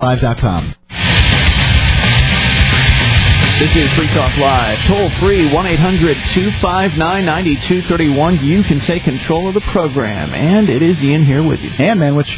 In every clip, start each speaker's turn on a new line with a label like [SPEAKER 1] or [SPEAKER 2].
[SPEAKER 1] Live.com.
[SPEAKER 2] This is Free Talk Live. Toll free, 1-800-259-9231. You can take control of the program. And it is Ian here with you.
[SPEAKER 1] And Manwich.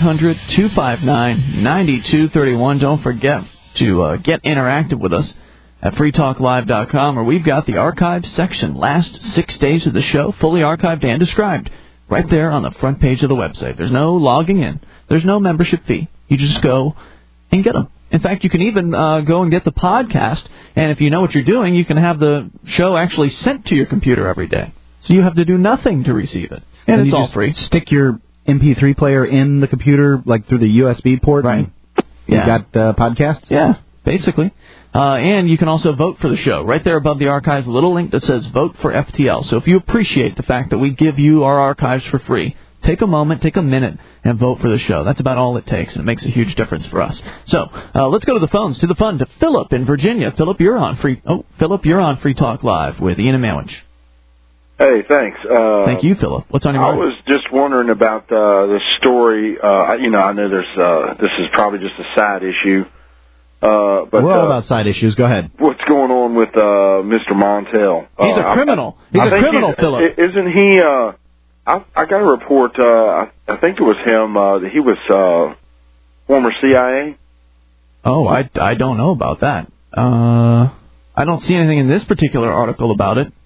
[SPEAKER 2] 1-800-259-9231. Don't forget to get interactive with us at freetalklive.com, where we've got the archives section. Last 6 days of the show, fully archived and described, right there on the front page of the website. There's no logging in. There's no membership fee. You just go and get them. In fact, you can even go and get the podcast, and if you know what you're doing, you can have the show actually sent to your computer every day. So you have to do nothing to receive it. And it's all free.
[SPEAKER 1] Stick your MP3 player in the computer, like through the USB port.
[SPEAKER 2] Right.
[SPEAKER 1] You got podcasts?
[SPEAKER 2] Yeah, basically. And you can also vote for the show. Right there above the archives, a little link that says Vote for FTL. So if you appreciate the fact that we give you our archives for free, take a moment, take a minute, and vote for the show. That's about all it takes, and it makes a huge difference for us. So let's go to the phones, to the fun, to Philip in Virginia. Philip, you're on Free Talk Live with Ian and Manwich.
[SPEAKER 3] Hey, thanks.
[SPEAKER 2] Thank you, Philip. What's on your mind?
[SPEAKER 3] I was just wondering about the story. I know there's this is probably just a side issue. But
[SPEAKER 1] we're all about side issues. Go ahead.
[SPEAKER 3] What's going on with Mr. Montel?
[SPEAKER 2] He's a criminal. He's a criminal, Philip.
[SPEAKER 3] Isn't he? I got a report. I think it was him. That he was former CIA.
[SPEAKER 2] Oh, I don't know about that. I don't see anything in this particular article about it.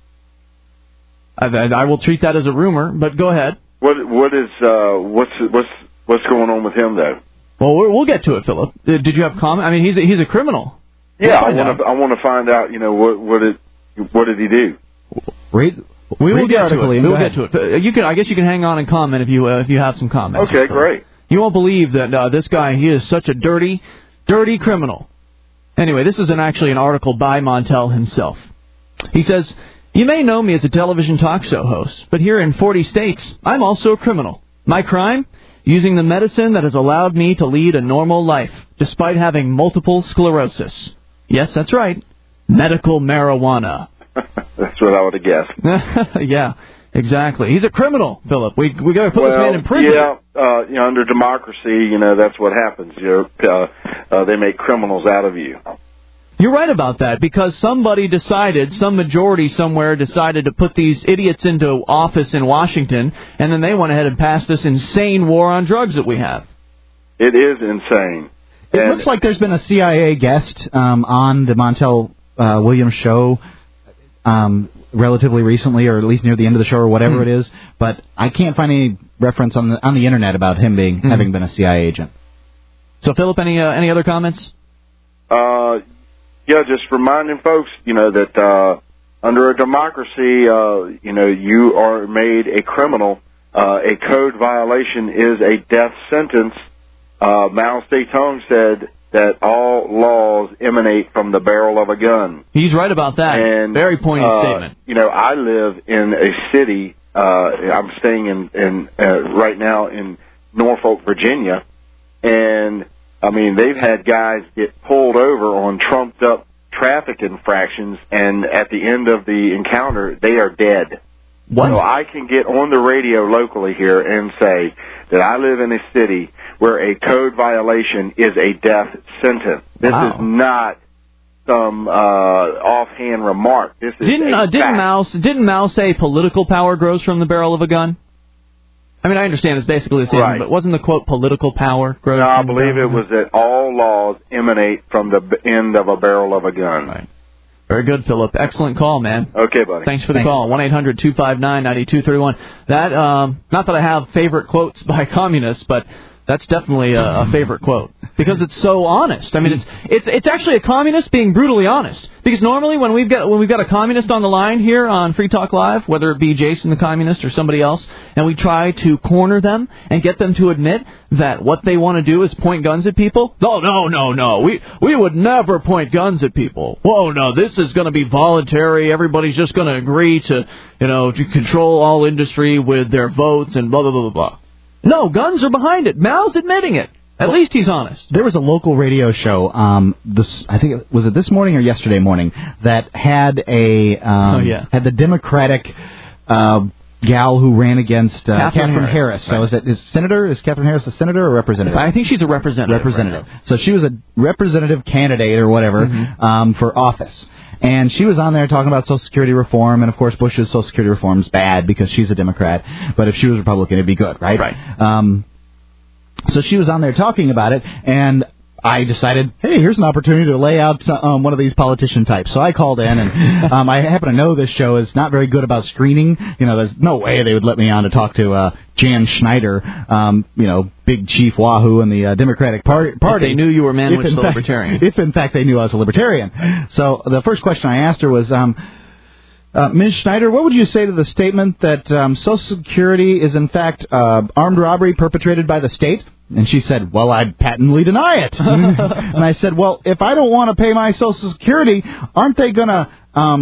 [SPEAKER 2] I will treat that as a rumor, but go ahead.
[SPEAKER 3] What's going on with him though?
[SPEAKER 2] Well, we'll get to it, Philip. Did you have comment? I mean, he's a criminal.
[SPEAKER 3] Yeah, I want to find out. You know, what did he do?
[SPEAKER 2] We will get to it. We'll get to it. I guess you can hang on and comment if you have some comments.
[SPEAKER 3] Okay, great.
[SPEAKER 2] You won't believe that this guy. He is such a dirty criminal. Anyway, this is actually an article by Montel himself. He says, "You may know me as a television talk show host, but here in 40 states, I'm also a criminal. My crime? Using the medicine that has allowed me to lead a normal life, despite having multiple sclerosis. Yes, that's right. Medical marijuana."
[SPEAKER 3] That's what I would have guessed.
[SPEAKER 2] Yeah, exactly. He's a criminal, Philip. We got to put this man in prison.
[SPEAKER 3] Yeah, under democracy, that's what happens. They make criminals out of you.
[SPEAKER 2] You're right about that, because some majority somewhere decided to put these idiots into office in Washington, and then they went ahead and passed this insane war on drugs that we have.
[SPEAKER 3] It is insane.
[SPEAKER 1] It looks like there's been a CIA guest on the Montel Williams show relatively recently, or at least near the end of the show, or whatever it is, but I can't find any reference on the internet about him having been a CIA agent.
[SPEAKER 2] So, Philip, any other comments?
[SPEAKER 3] Yeah, just reminding folks, that under a democracy, you are made a criminal. A code violation is a death sentence. Mao Zedong said that all laws emanate from the barrel of a gun.
[SPEAKER 2] He's right about that. And, very poignant statement.
[SPEAKER 3] I live in a city. I'm staying in right now in Norfolk, Virginia, and I mean, they've had guys get pulled over on trumped-up traffic infractions, and at the end of the encounter, they are dead.
[SPEAKER 2] What?
[SPEAKER 3] So I can get on the radio locally here and say that I live in a city where a code violation is a death sentence. This is not some offhand remark. This is
[SPEAKER 2] didn't Mao say political power grows from the barrel of a gun? I mean, I understand it's basically the same,
[SPEAKER 3] right.
[SPEAKER 2] But wasn't the quote political power grows?
[SPEAKER 3] No, I believe it was that all laws emanate from the end of a barrel of a gun.
[SPEAKER 2] Right. Very good, Philip. Excellent call, man.
[SPEAKER 3] Okay, buddy.
[SPEAKER 2] Thanks for the call. 1-800-259-9231. That, not that I have favorite quotes by communists, but that's definitely a favorite quote, because it's so honest. I mean, it's actually a communist being brutally honest. Because normally when we've got a communist on the line here on Free Talk Live, whether it be Jason the communist or somebody else, and we try to corner them and get them to admit that what they want to do is point guns at people. No. We would never point guns at people. Whoa, no, this is going to be voluntary. Everybody's just going to agree to control all industry with their votes and blah blah blah blah blah. No, guns are behind it. Mao's admitting it. At least he's honest.
[SPEAKER 1] There was a local radio show, I think was it this morning or yesterday morning, that had had the Democratic gal who ran against
[SPEAKER 2] Catherine
[SPEAKER 1] Harris.
[SPEAKER 2] Right.
[SPEAKER 1] So is Catherine Harris a senator or representative?
[SPEAKER 2] I think she's a representative.
[SPEAKER 1] Representative. Right, so she was a representative candidate or whatever for office. And she was on there talking about Social Security reform, and of course Bush's Social Security reform is bad because she's a Democrat, but if she was Republican, it'd be good, right?
[SPEAKER 2] Right.
[SPEAKER 1] So she was on there talking about it, and I decided, hey, here's an opportunity to lay out one of these politician types. So I called in, and I happen to know this show is not very good about screening. You know, there's no way they would let me on to talk to Jan Schneider, big chief wahoo in the Democratic Party.
[SPEAKER 2] If they knew you were Manwich the Libertarian.
[SPEAKER 1] If, in fact, they knew I was a Libertarian. So the first question I asked her was, Ms. Schneider, what would you say to the statement that Social Security is, in fact, armed robbery perpetrated by the state? And she said, well, I patently deny it. And I said, well, if I don't want to pay my Social Security, aren't they going to,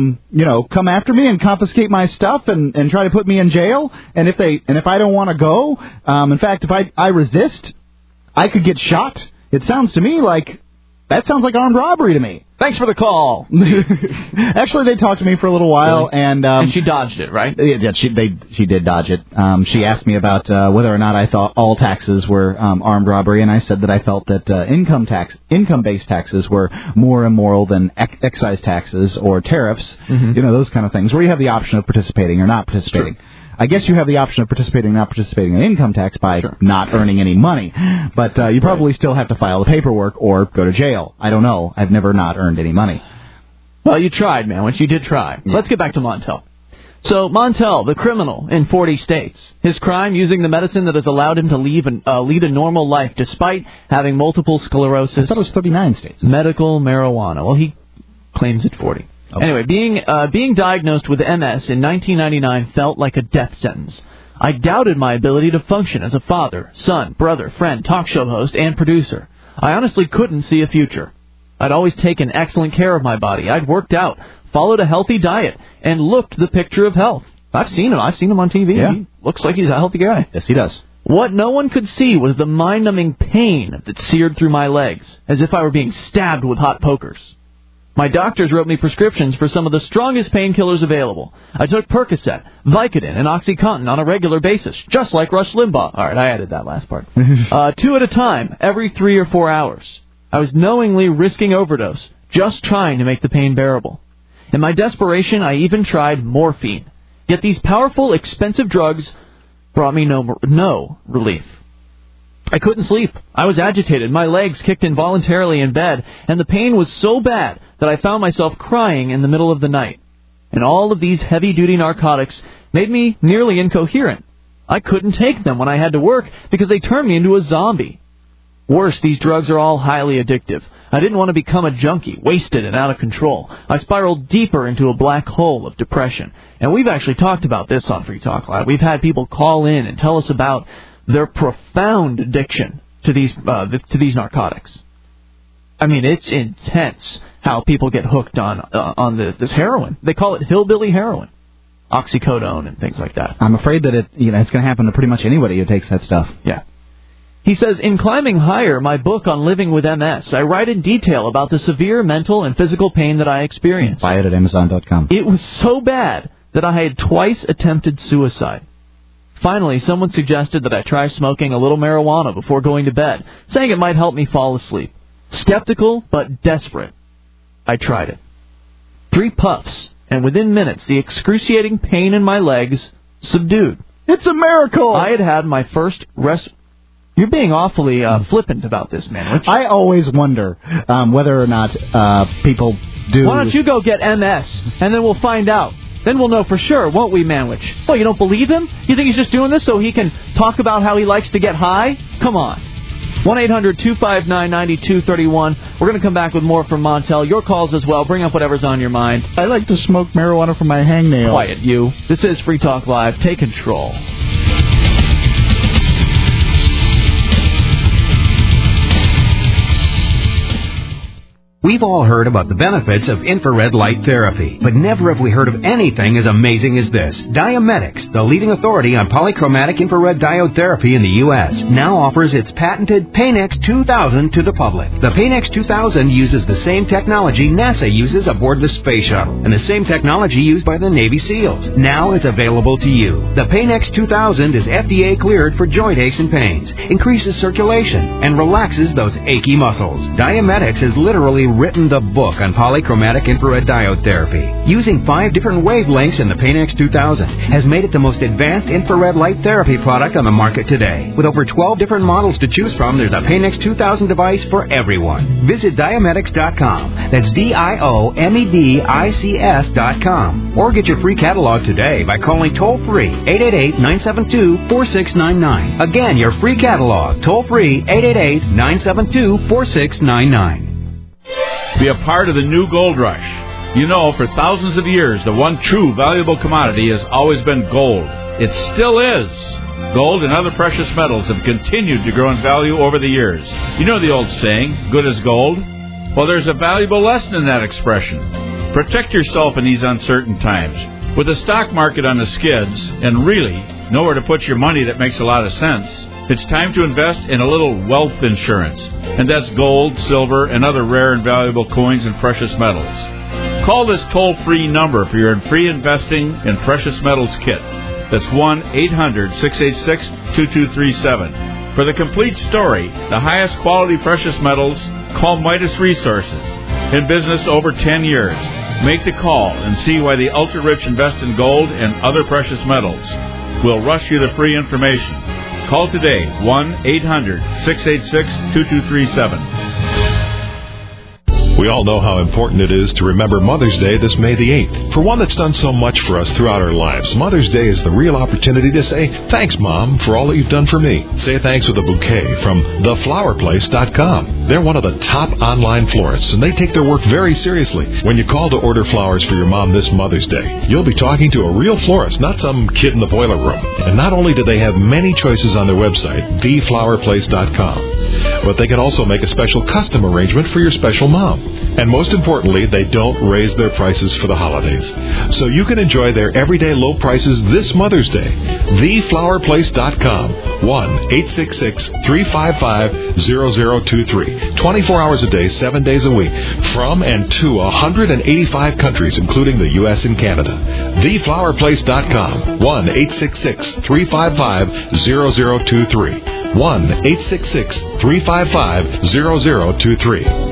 [SPEAKER 1] come after me and confiscate my stuff and try to put me in jail? And if I don't want to go, in fact, if I resist, I could get shot. It sounds to me like that sounds like armed robbery to me.
[SPEAKER 2] Thanks for the call.
[SPEAKER 1] Actually, they talked to me for a little while,
[SPEAKER 2] and she dodged it, right?
[SPEAKER 1] Yeah, she did dodge it. She asked me about whether or not I thought all taxes were armed robbery, and I said that I felt that income-based taxes were more immoral than excise taxes or tariffs. Those kind of things, where you have the option of participating or not participating.
[SPEAKER 2] Sure.
[SPEAKER 1] I guess you have the option of participating or not participating in income tax by not earning any money. But you probably still have to file the paperwork or go to jail. I don't know. I've never not earned any money.
[SPEAKER 2] Well, you tried, man. You did try. Yeah. Let's get back to Montel. So, Montel, the criminal in 40 states. His crime, using the medicine that has allowed him to lead a normal life despite having multiple sclerosis.
[SPEAKER 1] I thought it was 39 states.
[SPEAKER 2] Medical marijuana. Well, he claims it's 40. Okay. Anyway, being diagnosed with MS in 1999 felt like a death sentence. I doubted my ability to function as a father, son, brother, friend, talk show host, and producer. I honestly couldn't see a future. I'd always taken excellent care of my body. I'd worked out, followed a healthy diet, and looked the picture of health. I've seen him. I've seen him on TV.
[SPEAKER 1] Yeah.
[SPEAKER 2] He looks like he's a healthy guy.
[SPEAKER 1] Yes, he does.
[SPEAKER 2] What no one could see was the mind-numbing pain that seared through my legs, as if I were being stabbed with hot pokers. My doctors wrote me prescriptions for some of the strongest painkillers available. I took Percocet, Vicodin, and OxyContin on a regular basis, just like Rush Limbaugh. All right, I added that last part. 2 at a time, every 3 or 4 hours. I was knowingly risking overdose, just trying to make the pain bearable. In my desperation, I even tried morphine. Yet these powerful, expensive drugs brought me no relief. I couldn't sleep. I was agitated. My legs kicked involuntarily in bed, and the pain was so bad that I found myself crying in the middle of the night. And all of these heavy-duty narcotics made me nearly incoherent. I couldn't take them when I had to work because they turned me into a zombie. Worse, these drugs are all highly addictive. I didn't want to become a junkie, wasted and out of control. I spiraled deeper into a black hole of depression. And we've actually talked about this on Free Talk Live. We've had people call in and tell us about their profound addiction to these narcotics. I mean, it's intense how people get hooked on this heroin. They call it hillbilly heroin, oxycodone and things like that.
[SPEAKER 1] I'm afraid that it's going to happen to pretty much anybody who takes that stuff.
[SPEAKER 2] Yeah. He says, in Climbing Higher, my book on living with MS, I write in detail about the severe mental and physical pain that I experienced.
[SPEAKER 1] Buy it at Amazon.com.
[SPEAKER 2] It was so bad that I had twice attempted suicide. Finally, someone suggested that I try smoking a little marijuana before going to bed, saying it might help me fall asleep. Skeptical, but desperate, I tried it. 3 puffs, and within minutes, the excruciating pain in my legs subdued.
[SPEAKER 1] It's a miracle!
[SPEAKER 2] I had my first rest... You're being awfully flippant about this, Manwich.
[SPEAKER 1] I always wonder whether or not people do...
[SPEAKER 2] Why don't you go get MS, and then we'll find out. Then we'll know for sure, won't we, Manwich? Oh, you don't believe him? You think he's just doing this so he can talk about how he likes to get high? Come on. 1-800-259-9231. We're going to come back with more from Montel. Your calls as well. Bring up whatever's on your mind.
[SPEAKER 1] I like to smoke marijuana from my hangnail.
[SPEAKER 2] Quiet, you. This is Free Talk Live. Take control.
[SPEAKER 4] We've all heard about the benefits of infrared light therapy, but never have we heard of anything as amazing as this. Diametics, the leading authority on polychromatic infrared diode therapy in the U.S., now offers its patented Paynex 2000 to the public. The Paynex 2000 uses the same technology NASA uses aboard the space shuttle, and the same technology used by the Navy SEALs. Now it's available to you. The Paynex 2000 is FDA cleared for joint aches and pains, increases circulation, and relaxes those achy muscles. Diametics has literally written the book on polychromatic infrared diode therapy. Using 5 different wavelengths in the Paynex 2000 has made it the most advanced infrared light therapy product on the market today. With over 12 different models to choose from, there's a Paynex 2000 device for everyone. Visit Diametics.com. That's DIOMEDICS.com. Or get your free catalog today by calling toll-free 888-972-4699. Again, your free catalog, toll-free 888-972-4699.
[SPEAKER 5] Be a part of the new gold rush. You know, for thousands of years, the one true valuable commodity has always been gold. It still is. Gold and other precious metals have continued to grow in value over the years. You know the old saying, good as gold? Well, there's a valuable lesson in that expression. Protect yourself in these uncertain times. With the stock market on the skids, and really nowhere to put your money that makes a lot of sense, it's time to invest in a little wealth insurance. And that's gold, silver, and other rare and valuable coins and precious metals. Call this toll-free number for your free investing in precious metals kit. That's 1-800-686-2237. For the complete story, the highest quality precious metals, call Midas Resources. In business over 10 years. Make the call and see why the ultra-rich invest in gold and other precious metals. We'll rush you the free information. Call today, 1-800-686-2237.
[SPEAKER 6] We all know how important it is to remember Mother's Day this May the 8th. For one that's done so much for us throughout our lives, Mother's Day is the real opportunity to say, thanks, Mom, for all that you've done for me. Say thanks with a bouquet from theflowerplace.com. They're one of the top online florists, and they take their work very seriously. When you call to order flowers for your mom this Mother's Day, you'll be talking to a real florist, not some kid in the boiler room. And not only do they have many choices on their website, theflowerplace.com, but they can also make a special custom arrangement for your special mom. And most importantly, they don't raise their prices for the holidays. So you can enjoy their everyday low prices this Mother's Day. TheFlowerPlace.com. 1-866-355-0023. 24 hours a day, 7 days a week. From and to 185 countries, including the U.S. and Canada. TheFlowerPlace.com. 1-866-355-0023. 1-866-355-0023.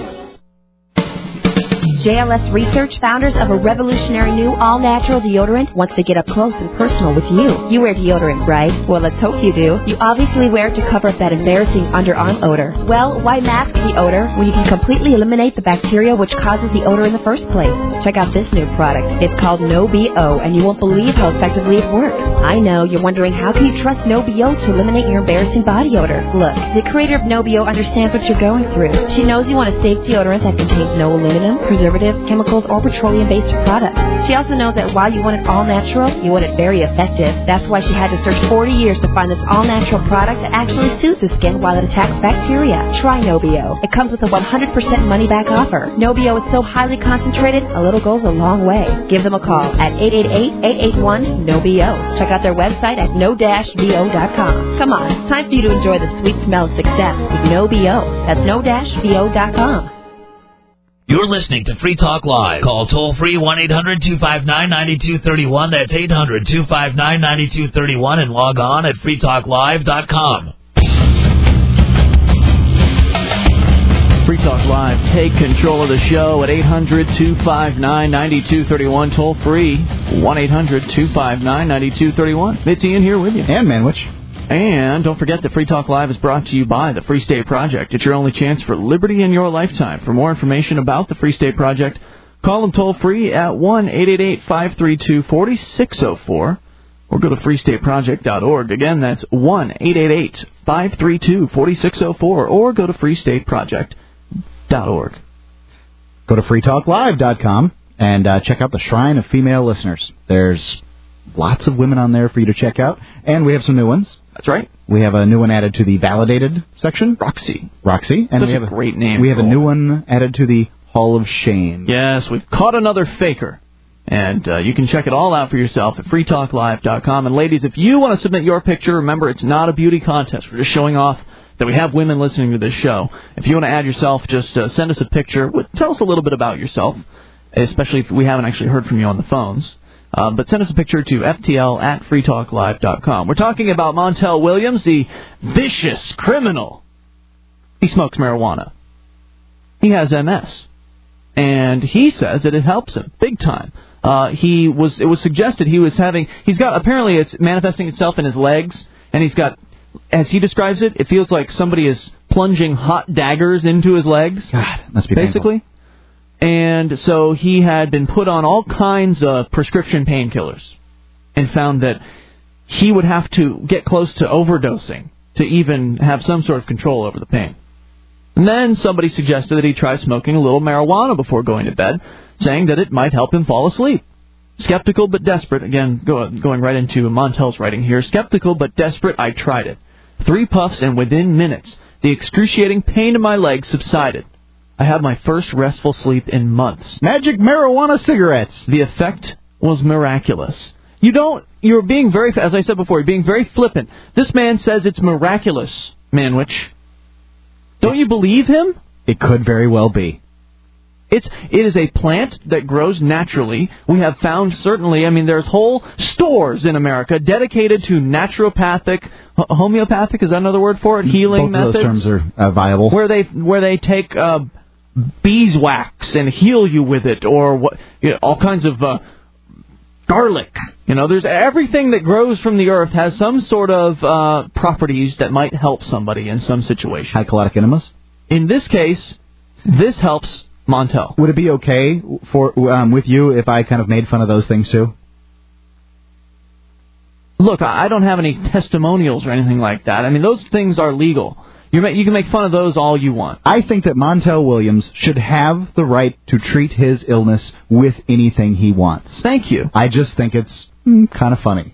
[SPEAKER 7] JLS Research, founders of a revolutionary new all-natural deodorant, wants to get up close and personal with you. You wear deodorant, right? Well, let's hope you do. You obviously wear it to cover up that embarrassing underarm odor. Well, why mask the odor when you can completely eliminate the bacteria which causes the odor in the first place? Check out this new product. It's called No-B-O, and you won't believe how effectively it works. I know, you're wondering how can you trust No-B-O to eliminate your embarrassing body odor? Look, the creator of No-B-O understands what you're going through. She knows you want a safe deodorant that contains no aluminum, preservatives, chemicals, or petroleum-based products. She also knows that while you want it all natural, you want it very effective. That's why she had to search 40 years to find this all-natural product that actually soothes the skin while it attacks bacteria. Try No-B-O. It comes with a 100% money-back offer. No-B-O is so highly concentrated, a little goes a long way. Give them a call at 888-881-NO-B-O. Check out their website at no-bo.com. Come on, it's time for you to enjoy the sweet smell of success with No-B-O. That's no-bo.com.
[SPEAKER 8] You're listening to Free Talk Live. Call toll-free 1-800-259-9231. That's 800-259-9231. And log on at freetalklive.com.
[SPEAKER 2] Free Talk Live. Take control of the show at 800-259-9231. Toll free 1-800-259-9231. It's Ian here with you.
[SPEAKER 1] And Manwich.
[SPEAKER 2] And don't forget that Free Talk Live is brought to you by the Free State Project. It's your only chance for liberty in your lifetime. For more information about the Free State Project, call them toll-free at 1-888-532-4604 or go to freestateproject.org. Again, that's 1-888-532-4604 or go to freestateproject.org.
[SPEAKER 1] Go to freetalklive.com and check out the Shrine of Female Listeners. There's lots of women on there for you to check out, and we have some new ones.
[SPEAKER 2] That's right.
[SPEAKER 1] We have a new one added to the validated section.
[SPEAKER 2] Roxy.
[SPEAKER 1] And
[SPEAKER 2] Such
[SPEAKER 1] we have
[SPEAKER 2] a great name.
[SPEAKER 1] We have a new one added to the Hall of Shame.
[SPEAKER 2] Yes, we've caught another faker. And you can check it all out for yourself at freetalklive.com. And ladies, if you want to submit your picture, remember it's not a beauty contest. We're just showing off that we have women listening to this show. If you want to add yourself, just send us a picture. Tell us a little bit about yourself, especially if we haven't actually heard from you on the phones. But send us a picture to ftl@freetalklive.com. We're talking about Montel Williams, the vicious criminal. He smokes marijuana. He has MS. And he says that it helps him big time. It was suggested apparently it's manifesting itself in his legs, and he's got, as he describes it, it feels like somebody is plunging hot daggers into his legs.
[SPEAKER 1] God, must be
[SPEAKER 2] basically.
[SPEAKER 1] Painful.
[SPEAKER 2] And so he had been put on all kinds of prescription painkillers and found that he would have to get close to overdosing to even have some sort of control over the pain. And then somebody suggested that he try smoking a little marijuana before going to bed, saying that it might help him fall asleep. Skeptical but desperate, again, going right into Montel's writing here, skeptical but desperate, I tried it. 3 puffs, and within minutes, the excruciating pain in my legs subsided. I had my first restful sleep in months.
[SPEAKER 1] Magic marijuana cigarettes.
[SPEAKER 2] The effect was miraculous. You're being very, as I said before, you're being very flippant. This man says it's miraculous, Manwich. Don't you believe him?
[SPEAKER 1] It could very well be.
[SPEAKER 2] It is a plant that grows naturally. We have found, certainly, there's whole stores in America dedicated to naturopathic, homeopathic, is that another word for it? Healing methods.
[SPEAKER 1] Both of those terms are viable.
[SPEAKER 2] Where they take beeswax and heal you with it, or all kinds of garlic. There's everything that grows from the earth has some sort of properties that might help somebody in some situation.
[SPEAKER 1] High caloric enemas?
[SPEAKER 2] In this case, this helps Montel.
[SPEAKER 1] Would it be okay with you if I kind of made fun of those things too?
[SPEAKER 2] Look, I don't have any testimonials or anything like that. Those things are legal. You can make fun of those all you want.
[SPEAKER 1] I think that Montel Williams should have the right to treat his illness with anything he wants.
[SPEAKER 2] Thank you.
[SPEAKER 1] I just think it's kind of funny.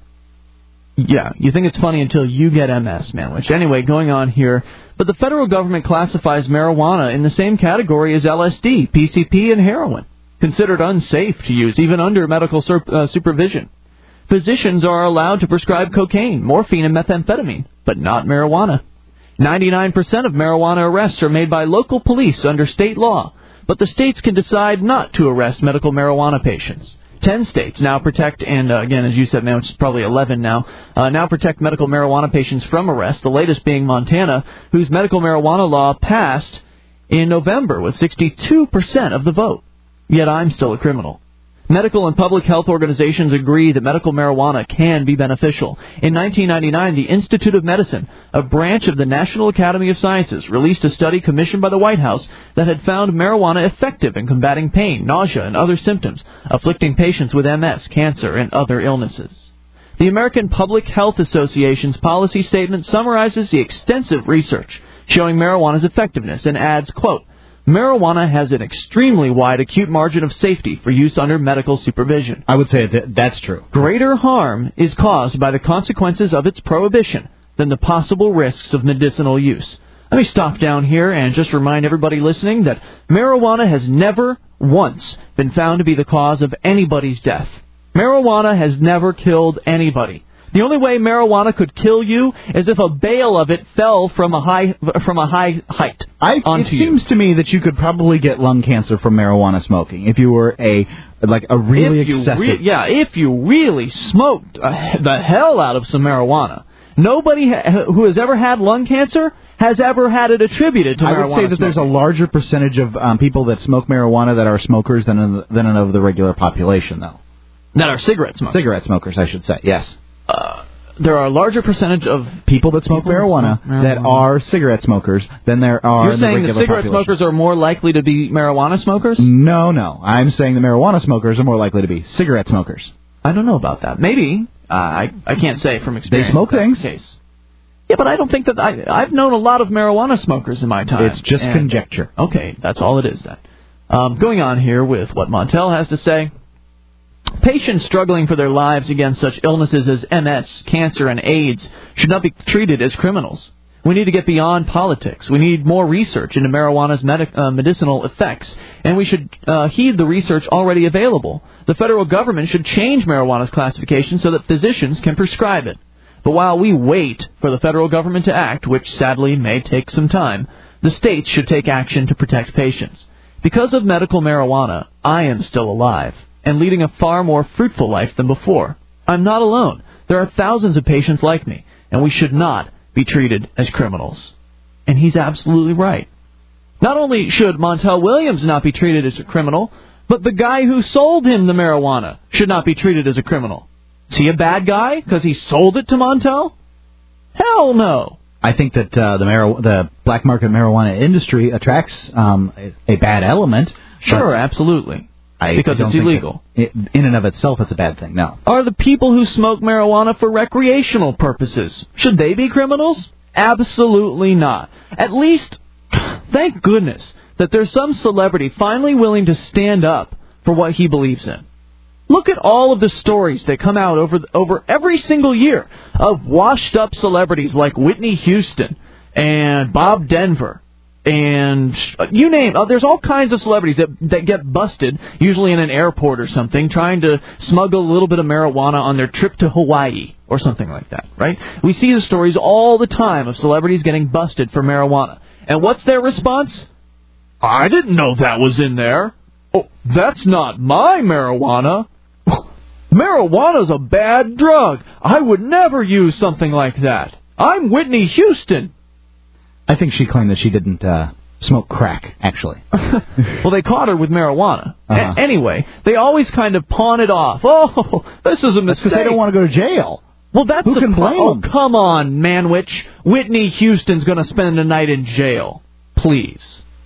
[SPEAKER 2] Yeah, you think it's funny until you get MS, Manwich. Anyway, going on here. But the federal government classifies marijuana in the same category as LSD, PCP, and heroin, considered unsafe to use even under medical supervision. Physicians are allowed to prescribe cocaine, morphine, and methamphetamine, but not marijuana. 99% of marijuana arrests are made by local police under state law, but the states can decide not to arrest medical marijuana patients. 10 states now protect, and again, as you said, man, which is probably 11 now, now protect medical marijuana patients from arrest, the latest being Montana, whose medical marijuana law passed in November with 62% of the vote. Yet I'm still a criminal. Medical and public health organizations agree that medical marijuana can be beneficial. In 1999, the Institute of Medicine, a branch of the National Academy of Sciences, released a study commissioned by the White House that had found marijuana effective in combating pain, nausea, and other symptoms afflicting patients with MS, cancer, and other illnesses. The American Public Health Association's policy statement summarizes the extensive research showing marijuana's effectiveness and adds, quote, marijuana has an extremely wide acute margin of safety for use under medical supervision.
[SPEAKER 1] I would say that's true.
[SPEAKER 2] Greater harm is caused by the consequences of its prohibition than the possible risks of medicinal use. Let me stop down here and just remind everybody listening that marijuana has never once been found to be the cause of anybody's death. Marijuana has never killed anybody. The only way marijuana could kill you is if a bale of it fell from a high height onto you.
[SPEAKER 1] It seems to me that you could probably get lung cancer from marijuana smoking if you were a really excessive.
[SPEAKER 2] If you really smoked the hell out of some marijuana. Nobody who has ever had lung cancer has ever had it attributed to marijuana.
[SPEAKER 1] I would say that there's a larger percentage of people that smoke marijuana that are smokers than of the regular population, though.
[SPEAKER 2] That are cigarette smokers.
[SPEAKER 1] Cigarette smokers, I should say. Yes.
[SPEAKER 2] There are a larger percentage of
[SPEAKER 1] people that smoke marijuana that are cigarette smokers than there are
[SPEAKER 2] You're
[SPEAKER 1] in the regular
[SPEAKER 2] saying that cigarette
[SPEAKER 1] population.
[SPEAKER 2] smokers are more likely to be marijuana smokers?
[SPEAKER 1] No. I'm saying the marijuana smokers are more likely to be cigarette smokers.
[SPEAKER 2] I don't know about that. Maybe. I can't say from experience.
[SPEAKER 1] They smoke things.
[SPEAKER 2] Case. Yeah, but I don't think that... I've known a lot of marijuana smokers in my time.
[SPEAKER 1] It's just conjecture.
[SPEAKER 2] Okay, that's all it is then. Going on here with what Montel has to say... Patients struggling for their lives against such illnesses as MS, cancer, and AIDS should not be treated as criminals. We need to get beyond politics. We need more research into marijuana's medicinal effects, and we should heed the research already available. The federal government should change marijuana's classification so that physicians can prescribe it. But while we wait for the federal government to act, which sadly may take some time, the states should take action to protect patients. Because of medical marijuana, I am still alive and leading a far more fruitful life than before. I'm not alone. There are thousands of patients like me, and we should not be treated as criminals. And he's absolutely right. Not only should Montel Williams not be treated as a criminal, but the guy who sold him the marijuana should not be treated as a criminal. Is he a bad guy because he sold it to Montel? Hell no.
[SPEAKER 1] I think that the black market marijuana industry attracts a bad element.
[SPEAKER 2] Sure, absolutely. Because it's illegal.
[SPEAKER 1] In and of itself, it's a bad thing, no.
[SPEAKER 2] Are the people who smoke marijuana for recreational purposes, should they be criminals? Absolutely not. At least, thank goodness that there's some celebrity finally willing to stand up for what he believes in. Look at all of the stories that come out over every single year of washed-up celebrities like Whitney Houston and Bob Denver. And you name there's all kinds of celebrities that get busted, usually in an airport or something, trying to smuggle a little bit of marijuana on their trip to Hawaii or something like that, right? We see the stories all the time of celebrities getting busted for marijuana. And what's their response? I didn't know that was in there. Oh, that's not my marijuana. Marijuana's a bad drug. I would never use something like that. I'm Whitney Houston.
[SPEAKER 1] I think she claimed that she didn't smoke crack, actually.
[SPEAKER 2] Well, they caught her with marijuana. Anyway, they always kind of pawn it off. Oh, this is a mistake.
[SPEAKER 1] Because they don't want to go to jail.
[SPEAKER 2] Well, that's
[SPEAKER 1] Who can blame them?
[SPEAKER 2] Oh, come on, Manwich. Whitney Houston's going to spend a night in jail. Please.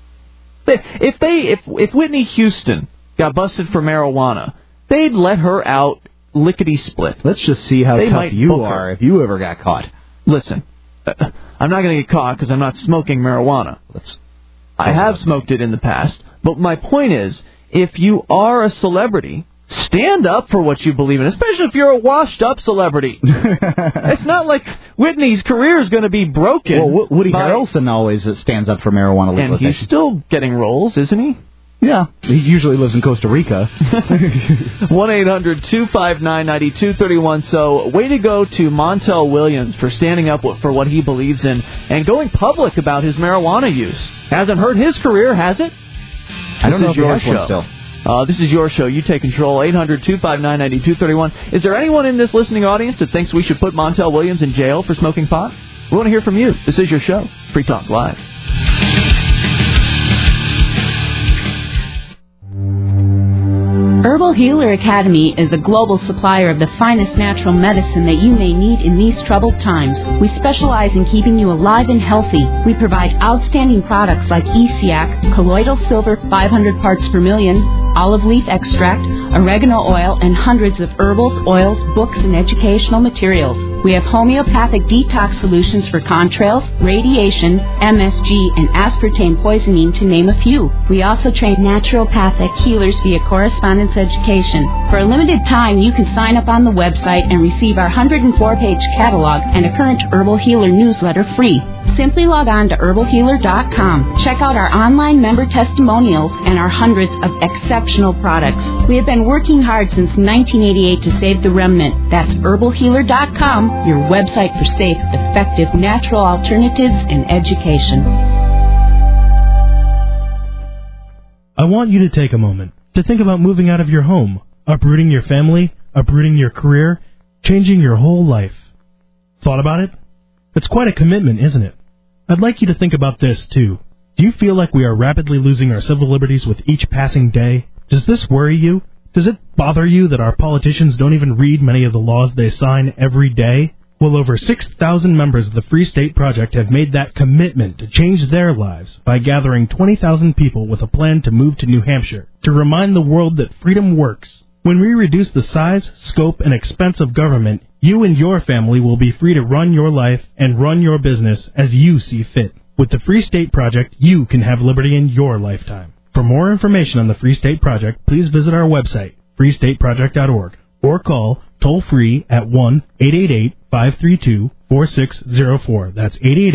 [SPEAKER 2] If Whitney Houston got busted for marijuana, they'd let her out lickety-split.
[SPEAKER 1] Let's just see how tough you are if you ever got caught.
[SPEAKER 2] Listen, I'm not going to get caught because I'm not smoking marijuana. I have smoked it in the past, but my point is, if you are a celebrity, stand up for what you believe in, especially if you're a washed-up celebrity. It's not like Whitney's career is going to be broken.
[SPEAKER 1] Well, Woody Harrelson always stands up for marijuana legalization.
[SPEAKER 2] And he's still getting roles, isn't he?
[SPEAKER 1] Yeah, he usually lives in Costa Rica.
[SPEAKER 2] 1-800-259-9231. So, way to go to Montel Williams for standing up for what he believes in and going public about his marijuana use. Hasn't hurt his career, has it?
[SPEAKER 1] I don't know if he has one still.
[SPEAKER 2] This is your show. You take control. 800-259-9231. Is there anyone in this listening audience that thinks we should put Montel Williams in jail for smoking pot? We want to hear from you. This is your show. Free Talk Live.
[SPEAKER 9] Herbal Healer Academy is a global supplier of the finest natural medicine that you may need in these troubled times. We specialize in keeping you alive and healthy. We provide outstanding products like ESIAC, colloidal silver 500 parts per million, olive leaf extract, oregano oil, and hundreds of herbals, oils, books, and educational materials. We have homeopathic detox solutions for contrails, radiation, MSG, and aspartame poisoning, to name a few. We also train naturopathic healers via correspondence education. For a limited time, you can sign up on the website and receive our 104-page catalog and a current Herbal Healer newsletter free. Simply log on to herbalhealer.com. Check out our online member testimonials and our hundreds of exceptional products. We have been working hard since 1988 to save the remnant. That's herbalhealer.com, your website for safe, effective, natural alternatives and education.
[SPEAKER 10] I want you to take a moment to think about moving out of your home, uprooting your family, uprooting your career, changing your whole life. Thought about it? It's quite a commitment, isn't it? I'd like you to think about this, too. Do you feel like we are rapidly losing our civil liberties with each passing day? Does this worry you? Does it bother you that our politicians don't even read many of the laws they sign every day? Well, over 6,000 members of the Free State Project have made that commitment to change their lives by gathering 20,000 people with a plan to move to New Hampshire to remind the world that freedom works. When we reduce the size, scope, and expense of government, you and your family will be free to run your life and run your business as you see fit. With the Free State Project, you can have liberty in your lifetime. For more information on the Free State Project, please visit our website, freestateproject.org, or call toll-free at 1-888-532-4604. That's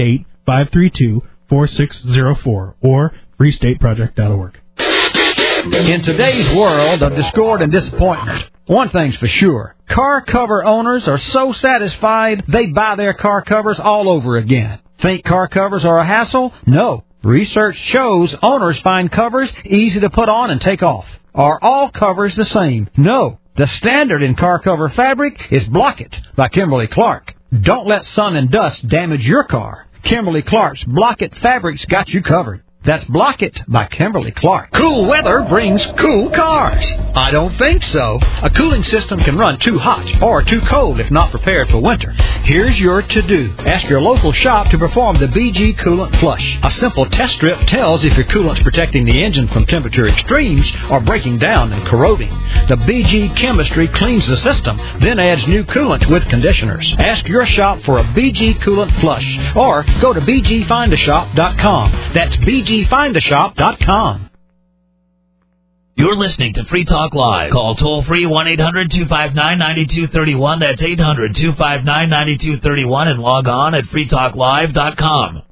[SPEAKER 10] 532-4604 or freestateproject.org.
[SPEAKER 11] In today's world of discord and disappointment, one thing's for sure. Car cover owners are so satisfied they buy their car covers all over again. Think car covers are a hassle? No. Research shows owners find covers easy to put on and take off. Are all covers the same? No. The standard in car cover fabric is Block-It by Kimberly-Clark. Don't let sun and dust damage your car. Kimberly-Clark's Block-It fabric's got you covered. That's Block-It by Kimberly-Clark. Cool weather brings cool cars. I don't think so. A cooling system can run too hot or too cold if not prepared for winter. Here's your to-do. Ask your local shop to perform the BG Coolant Flush. A simple test strip tells if your coolant's protecting the engine from temperature extremes or breaking down and corroding. The BG chemistry cleans the system, then adds new coolant with conditioners. Ask your shop for a BG Coolant Flush or go to bgfindashop.com. That's bgfindashop.com.
[SPEAKER 8] You're listening to Free Talk Live. Call toll-free 1-800-259-9231. That's 800-259-9231 and log on at freetalklive.com.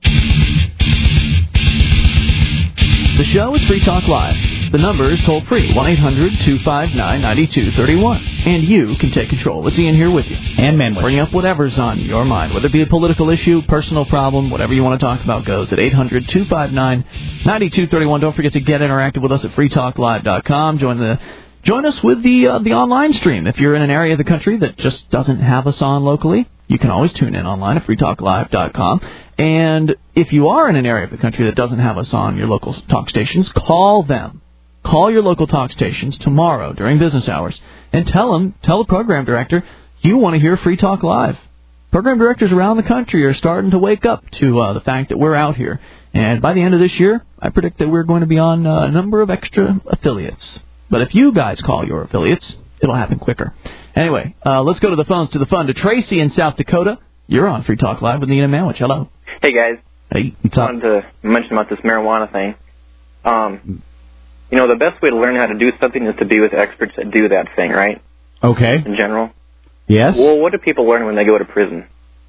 [SPEAKER 2] The show is Free Talk Live. The number is toll-free, 1-800-259-9231. And you can take control. It's Ian here with you.
[SPEAKER 1] And Manwich.
[SPEAKER 2] Bring up whatever's on your mind, whether it be a political issue, personal problem, whatever you want to talk about goes at 800-259-9231. Don't forget to get interactive with us at freetalklive.com. Join us with the online stream. If you're in an area of the country that just doesn't have us on locally, you can always tune in online at freetalklive.com. And if you are in an area of the country that doesn't have us on your local talk stations, call them. Call your local talk stations tomorrow during business hours and tell the program director you want to hear Free Talk Live. Program directors around the country are starting to wake up to the fact that we're out here. And by the end of this year, I predict that we're going to be on a number of extra affiliates. But if you guys call your affiliates, it'll happen quicker. Anyway, let's go to the phones, to the fun, to Tracy in South Dakota. You're on Free Talk Live with Ian and Manwich. Hello.
[SPEAKER 12] Hey, guys.
[SPEAKER 1] Hey,
[SPEAKER 12] I wanted to mention about this marijuana thing. The best way to learn how to do something is to be with experts that do that thing, right?
[SPEAKER 1] Okay.
[SPEAKER 12] In general.
[SPEAKER 1] Yes.
[SPEAKER 12] Well, what do people learn when they go to prison?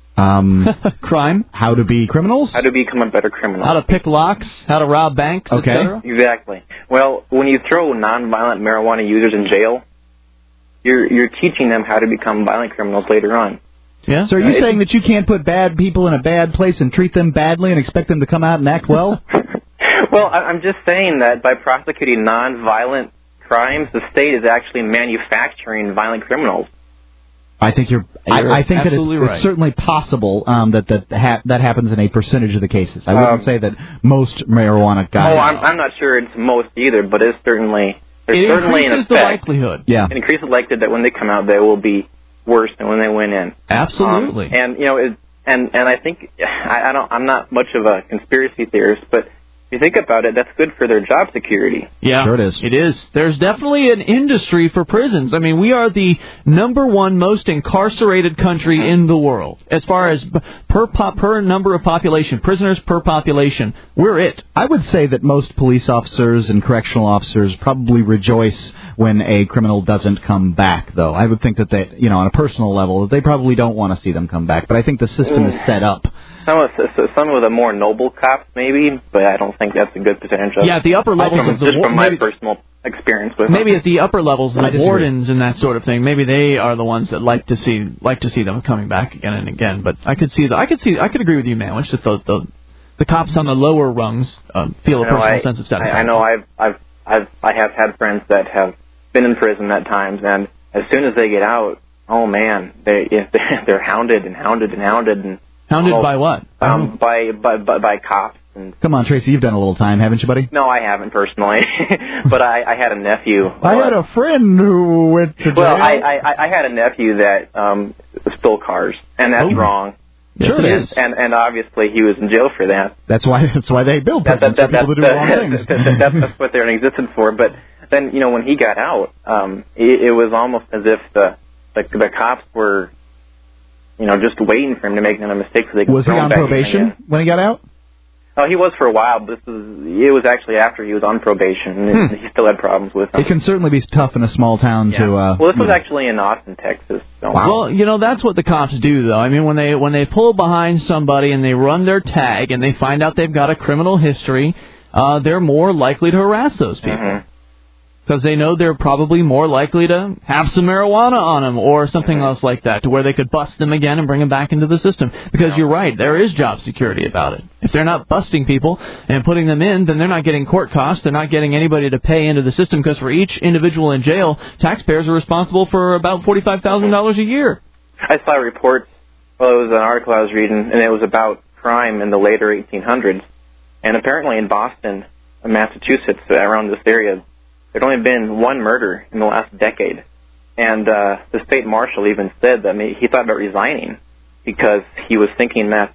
[SPEAKER 2] Crime.
[SPEAKER 1] How to be criminals?
[SPEAKER 12] How to become a better criminal.
[SPEAKER 2] How to pick locks, how to rob banks,
[SPEAKER 1] okay.
[SPEAKER 2] etc.
[SPEAKER 12] Exactly. Well, when you throw nonviolent marijuana users in jail, you're teaching them how to become violent criminals later on.
[SPEAKER 2] Yeah.
[SPEAKER 1] So are you saying that you can't put bad people in a bad place and treat them badly and expect them to come out and act well?
[SPEAKER 12] Well, I'm just saying that by prosecuting nonviolent crimes, the state is actually manufacturing violent criminals.
[SPEAKER 1] I think I think that it's certainly possible that happens in a percentage of the cases. I wouldn't say that most marijuana guys.
[SPEAKER 12] Oh, I'm not sure it's most either, but it's certainly an
[SPEAKER 2] increases
[SPEAKER 12] effect.
[SPEAKER 2] The likelihood.
[SPEAKER 1] Yeah.
[SPEAKER 12] It increases the likelihood that when they come out, they will be worse than when they went in.
[SPEAKER 2] Absolutely.
[SPEAKER 12] And I think I'm not much of a conspiracy theorist, but if you think about it, that's good for their job security.
[SPEAKER 2] Yeah,
[SPEAKER 1] sure it is.
[SPEAKER 2] It is. There's definitely an industry for prisons. I mean, we are the #1 most incarcerated country in the world. As far as per number of population, prisoners per population, we're it.
[SPEAKER 1] I would say that most police officers and correctional officers probably rejoice when a criminal doesn't come back, though. I would think that they, on a personal level, that they probably don't want to see them come back. But I think the system is set up.
[SPEAKER 12] Some of the more noble cops, maybe, but I don't think that's a good percentage of.
[SPEAKER 2] Yeah, at the upper levels of the
[SPEAKER 12] from my personal experience with
[SPEAKER 2] maybe
[SPEAKER 12] them.
[SPEAKER 2] At the upper levels, the wardens and that sort of thing, maybe they are the ones that like to see them coming back again and again. But I could agree with you, Manwich, that the cops on the lower rungs feel a personal sense of satisfaction.
[SPEAKER 12] I know I have had friends that have been in prison at times, and as soon as they get out, oh man, they're hounded and hounded and hounded and.
[SPEAKER 2] Hounded by what?
[SPEAKER 12] By cops. And
[SPEAKER 1] come on, Tracy, you've done a little time, haven't you, buddy?
[SPEAKER 12] No, I haven't personally, but I had a nephew.
[SPEAKER 1] I had a friend who went to jail.
[SPEAKER 12] Well, I had a nephew that stole cars, and that's wrong.
[SPEAKER 1] Sure it is.
[SPEAKER 12] And obviously he was in jail for that.
[SPEAKER 1] That's why they build prisons for people to do wrong things.
[SPEAKER 12] That's what they're in existence for. But then, when he got out, it was almost as if the cops were, just waiting for him to make another mistake so they could.
[SPEAKER 1] Was he on probation when he got out?
[SPEAKER 12] Oh, he was for a while, but it was actually after he was on probation, and he still had problems with him.
[SPEAKER 1] It can certainly be tough in a small town to...
[SPEAKER 12] Well, this was actually in Austin, Texas. So.
[SPEAKER 2] Wow. Well, that's what the cops do, though. I mean, when they pull behind somebody and they run their tag and they find out they've got a criminal history, they're more likely to harass those people. Because they know they're probably more likely to have some marijuana on them or something else like that, to where they could bust them again and bring them back into the system. Because you're right, there is job security about it. If they're not busting people and putting them in, then they're not getting court costs. They're not getting anybody to pay into the system, because for each individual in jail, taxpayers are responsible for about $45,000 a year.
[SPEAKER 12] I saw reports, it was an article I was reading, and it was about crime in the later 1800s. And apparently in Boston, Massachusetts, around this area, there'd only been one murder in the last decade. And the state marshal even said that he thought about resigning because he was thinking that,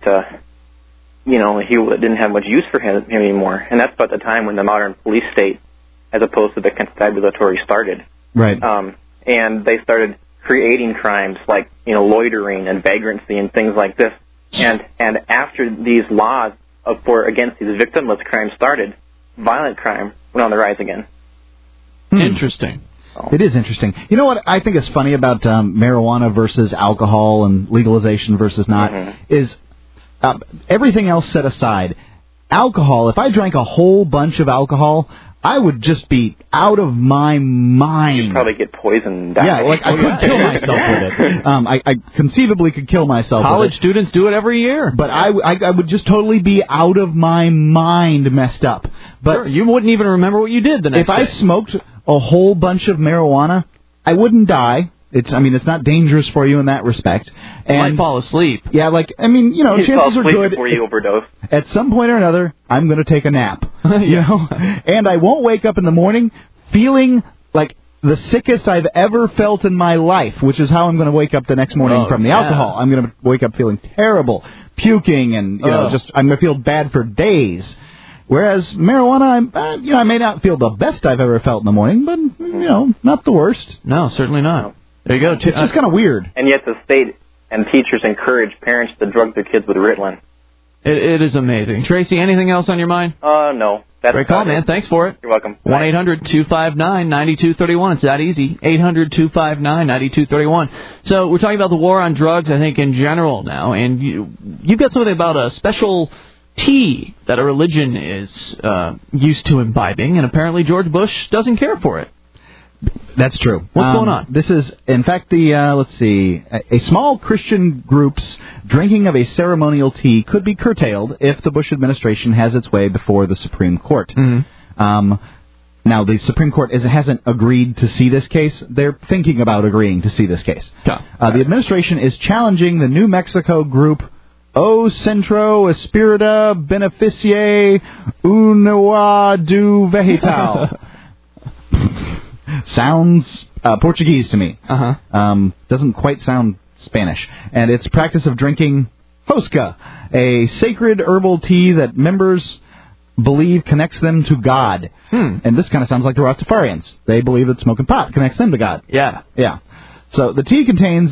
[SPEAKER 12] he didn't have much use for him anymore. And that's about the time when the modern police state, as opposed to the constabulary, started.
[SPEAKER 1] Right.
[SPEAKER 12] And they started creating crimes like, loitering and vagrancy and things like this. And after these laws against these victimless crimes started, violent crime went on the rise again.
[SPEAKER 2] Interesting.
[SPEAKER 1] It is interesting. You know what I think is funny about marijuana versus alcohol and legalization versus not is everything else set aside. Alcohol, if I drank a whole bunch of alcohol, I would just be out of my mind.
[SPEAKER 12] You'd probably get poisoned.
[SPEAKER 1] Yeah, I could kill myself with it. I conceively could kill myself with it.
[SPEAKER 2] College students do it every year.
[SPEAKER 1] But I would just totally be out of my mind messed up. But
[SPEAKER 2] sure, you wouldn't even remember what you did the next day.
[SPEAKER 1] If I smoked a whole bunch of marijuana, I wouldn't die. It's not dangerous for you in that respect.
[SPEAKER 2] You might fall asleep.
[SPEAKER 1] Yeah, chances are good.
[SPEAKER 12] Before you overdose.
[SPEAKER 1] At some point or another, I'm going to take a nap. And I won't wake up in the morning feeling like the sickest I've ever felt in my life, which is how I'm going to wake up the next morning from the alcohol. I'm going to wake up feeling terrible, puking, and I'm going to feel bad for days. Whereas marijuana, I may not feel the best I've ever felt in the morning, but not the worst.
[SPEAKER 2] No, certainly not. There you go.
[SPEAKER 1] It's just kind of weird.
[SPEAKER 12] And yet the state and teachers encourage parents to drug their kids with Ritalin.
[SPEAKER 2] It is amazing. Tracy, anything else on your mind?
[SPEAKER 12] No. That's
[SPEAKER 2] great call, man. Thanks for it.
[SPEAKER 12] You're welcome.
[SPEAKER 2] 1-800-259-9231. It's that easy. 800-259-9231. So we're talking about the war on drugs, I think, in general now. And you've got something about a special tea that a religion is used to imbibing, and apparently George Bush doesn't care for it.
[SPEAKER 1] That's true.
[SPEAKER 2] What's going on?
[SPEAKER 1] This is, in fact, a small Christian group's drinking of a ceremonial tea could be curtailed if the Bush administration has its way before the Supreme Court. Now, the Supreme Court hasn't agreed to see this case. They're thinking about agreeing to see this case. The administration is challenging the New Mexico group O Centro Espírita Beneficiae Unua do Vegetal. Sounds Portuguese to me. Doesn't quite sound Spanish. And it's practice of drinking Hosca, a sacred herbal tea that members believe connects them to God. And this kind of sounds like the Rastafarians. They believe that smoking pot connects them to God.
[SPEAKER 2] Yeah.
[SPEAKER 1] So the tea contains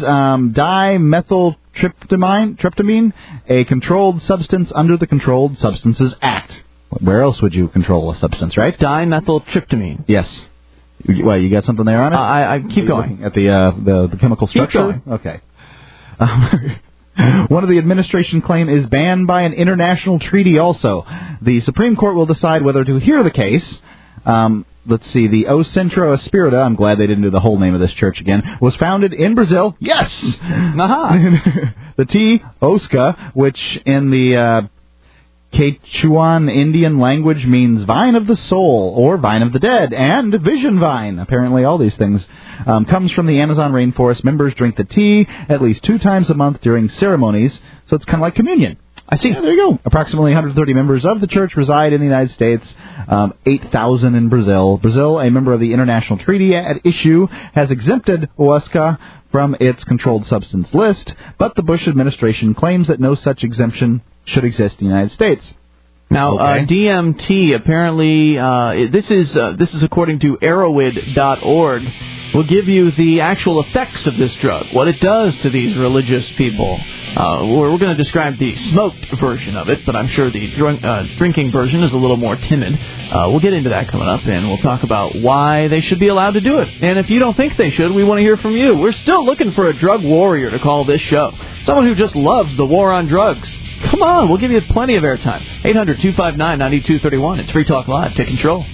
[SPEAKER 1] dimethyltryptamine, a controlled substance under the Controlled Substances Act. Where else would you control a substance, right?
[SPEAKER 2] Dimethyltryptamine.
[SPEAKER 1] Yes. Well, you got something there on it?
[SPEAKER 2] I keep going.
[SPEAKER 1] At the chemical structure?
[SPEAKER 2] Keep going.
[SPEAKER 1] Okay. One of the administration claim is banned by an international treaty also. The Supreme Court will decide whether to hear the case. Let's see, the O Centro Espírita, I'm glad they didn't do the whole name of this church again, was founded in Brazil. Yes! The tea, Hosca, which in the Quechuan Indian language means vine of the soul or vine of the dead, and vision vine. Apparently all these things comes from the Amazon rainforest. Members drink the tea at least 2 times a month during ceremonies, so it's kind of like communion. I see. Yeah, there you go. Approximately 130 members of the church reside in the United States, 8,000 in Brazil. Brazil, a member of the international treaty at issue, has exempted Hosca from its controlled substance list, but the Bush administration claims that no such exemption should exist in the United States.
[SPEAKER 2] Now, DMT, apparently, this is according to Arrowid.org. We'll give you the actual effects of this drug, what it does to these religious people. We're going to describe the smoked version of it, but I'm sure the drinking version is a little more timid. We'll get into that coming up, and we'll talk about why they should be allowed to do it. And if you don't think they should, we want to hear from you. We're still looking for a drug warrior to call this show. Someone who just loves the war on drugs. Come on, we'll give you plenty of airtime. 800-259-9231. It's Free Talk Live. Take control.